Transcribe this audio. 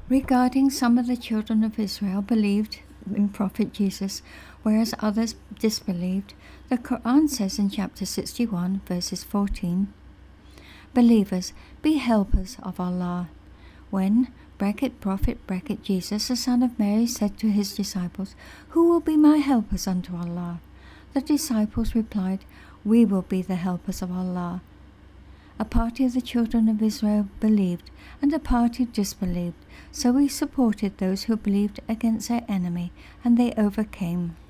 Regarding some of the children of Israel believed in Prophet Jesus, whereas others disbelieved, the Quran says in chapter 61, verses 14, "Believers, be helpers of Allah." When Prophet Jesus, the son of Mary, said to his disciples, "Who will be my helpers unto Allah?" the disciples replied, "We will be the helpers of Allah." A party of the children of Israel believed, and a party disbelieved, so we supported those who believed against their enemy, and they overcame.